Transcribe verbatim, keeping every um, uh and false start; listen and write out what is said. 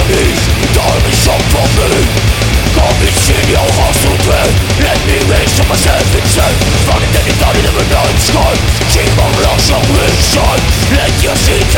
enemies, diamonds shot from me. Garbage in your hostile dread. Let me raise to myself instead. Running down the night in the night sky. Keep on lost on this side. Let your seeds